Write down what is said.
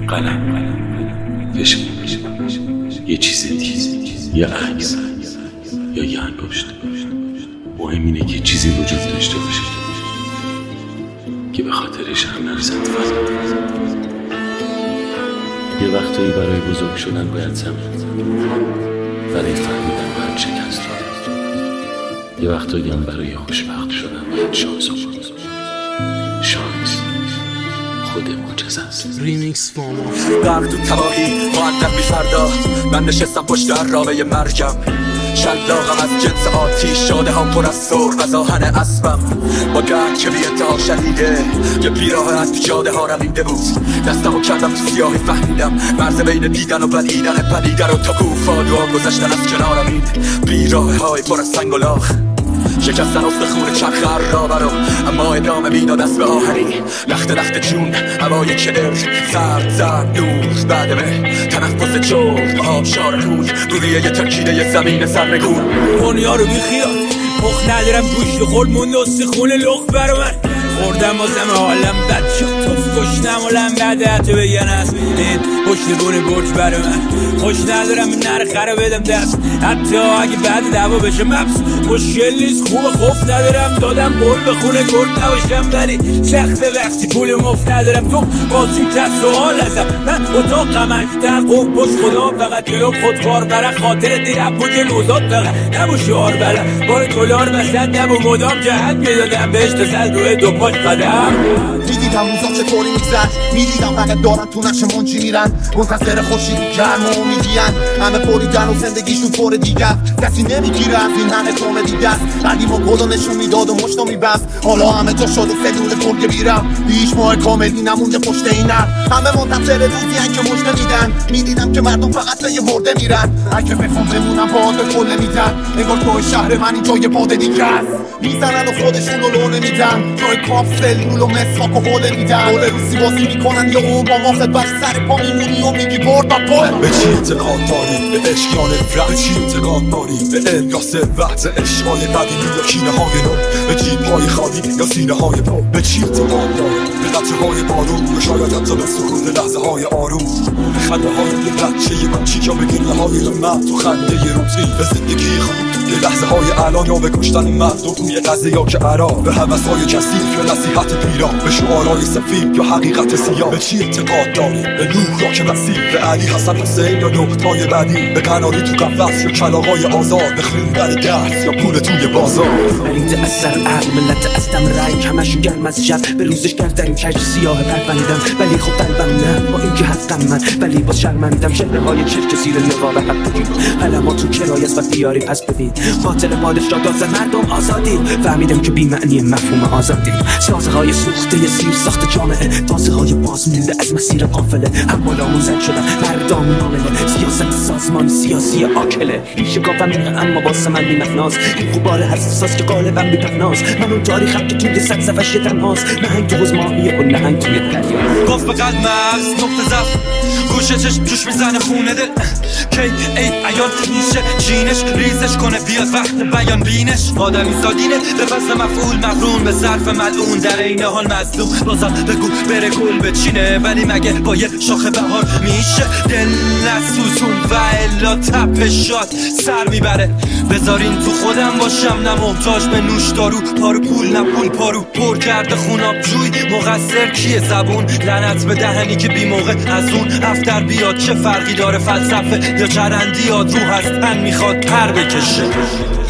قلم، فشق، یه چیز دیگه، یه عکس یا یه انگشت. مهم اینه که چیزی وجود داشته باشه که به خاطرش هم نرزد فقط. یه وقتایی برای بزرگ شدن باید زمین، برای فهمیدن باید شکست رو، یه وقتایی هم برای خوشبخت شدن باید شانس آورد. شانس خود معجزه است. ریمیکس فاما غرق تو تباهی مؤدب بی فردا، من نشستم پشت عرابه مرگم. شلاقم از جنس آتیش شده هم پر از سرخ از آهن اسبم. با گرد که بی انتها شدیده یه بیراه از پیچاده ها رمیده بود. دستمو کردم تو سیاهی، فهمیدم مرز بین دیدن و بلعیدن پدیده رو تا کوفال و گذشتن از کنارم. این بیراه های پر از سنگ و لاخ شکستن استخون چرخ عرابه رو، اما ادامه میداد دست به آهنی. لخت جون هوای کدر، زرد نور بعدمه تنفس جغد، آبشار روی روی یه ترکیده یه زمین سرنگون. دنیا رو بی خیال مخ ندارم، گوشت خورد موند استخون لخ برا من. خوردم واسم حالم بد شد، توف کشتم و لنبده حتی بگن است دید پشت گونه برج برا من. خوش ندارم نر خره بدم دست، حتی اگه بعد دعوا بشه مبس. مشکل نیست خوب خوف ندارم، دادم بول به خونه گرد نباشم، ولی سخته وقتی پول مفت ندارم. تو بازی تست سوال ازم، من اتاقم اشتر قوم پشت خدا فقط جلو خودکار برا خاطر دیرم بود لوزات فقط نبو شعار بلا بار دلار بسد نبو مدام جهت میدادم بهش تا سل روی دو پاش قدم. میدیدم روزا چطوری میگذشت، میدیدم فقط دارن تو نقش منچی میرن، منتظر خورشید گرم و امیدین. همه پریدن و زندگیشون پر دیگر، کسی نمیگیره از این همه کمدی دست. قدیم و کلو نشون میداد و مشتا میبست، حالا همه جا شده سلول گرگه بیرم. هیچ ماه کاملی نمونده پشت این نر، همه منتظر روزی هن که مجده میدن. میدیدم که مردم فقط به یه مرده میرن، اگه بخوام بمونم باید به کل میدن. انگار توی شهر من اینجا یه باد دیگه است، میزنن و خودشون رو لونه میدن. جای کاف سلول و مسواک و حوله میدن، حوله روسی بازی میکنن یا اون با ماخت بخش سر پا میمونی و میگی برد با پل. به چی اعتقاد داری؟ به عشق یا نفرت؟ به چی اعتقاد داری؟ به علم یا ثروت؟ عشقای قدیمی یا کینه های نو؟ به جیب های خالی یا سینه های پا؟ به چی اعتقاد داری؟ به قطره های بارون یا شاید حتی به سکوت لحظه های آروم؟ به خنده های یه بچه یه کوچیک یا به گریه های مرد تو خنده یه روزی؟ به زندگی خوب یه لحظه های الان یا به کشتن مرد و توی قضیه یا که عراق؟ به هوس های کثیف یا نصیحت پیران؟ به شعارهای سفید یا حقیقت سیاه؟ به چی اعتقاد داری؟ به نوح یا که مسیح؟ به علی حسن حسین یا نقطه‌های بعدی؟ به قناری تو قفس یا کلاغای آزاد؟ به خوندن درس یا پول توی بازار؟ برید اثر عقل ملت از دم رنگ همشون گرم از شب، به روزش کردن کج سیاه پروندم. ولی خب قلبم نه با اینکه حقم من، ولی باز شرمندم. شعرهای چرک زیر نقاب حق بگیم، قلمات تو کرایه است و بیاری پس بدید. قاتل پادشاه داد زد مردم آزادی، فهمیدم که بی معنی مفهوم آزادی. سازهای سوخته سیر ساخت جامعه، تازه های باز مونده از مسیر قافله. هم بالامون زد شدن مردم نامله، سیاست سازمان سیاسی آکله. ریشه کافم میره اما واسه من بی مفناز، این خوبار حساس که غالبا بی پفناز. من اون تاریخم که توی صد صفحش یه تنهاست، نهنگ تو حوض ماهیه و نهنگ توی دریا. گفت به قلب مغز نقطه ضعف، گوشه چشم جوش میزنه خونه دل. کی ای عیان میشه چینش، ریزش کنه بیاد وقت بیان بینش. آدمی زادینه به وزن مفعول مقرون، به ظرف ملعون در این حال مظلوم. بازم بگو بره گل بچینه، ولی مگه با یه شاخه بهار میشه دل نسوزون و الا تپشات سر میبره. بذارین تو خودم باشم نه محتاج به نوش دارو، پارو پول نه پول پارو پر کرده خوناب جوی. مقصر کیه زبون؟ لعنت به دهنی که بی موقع از اون افتر بیاد. چه فرقی داره فلسفه یا چرندیات؟ روح از تن میخواد پر بکشه.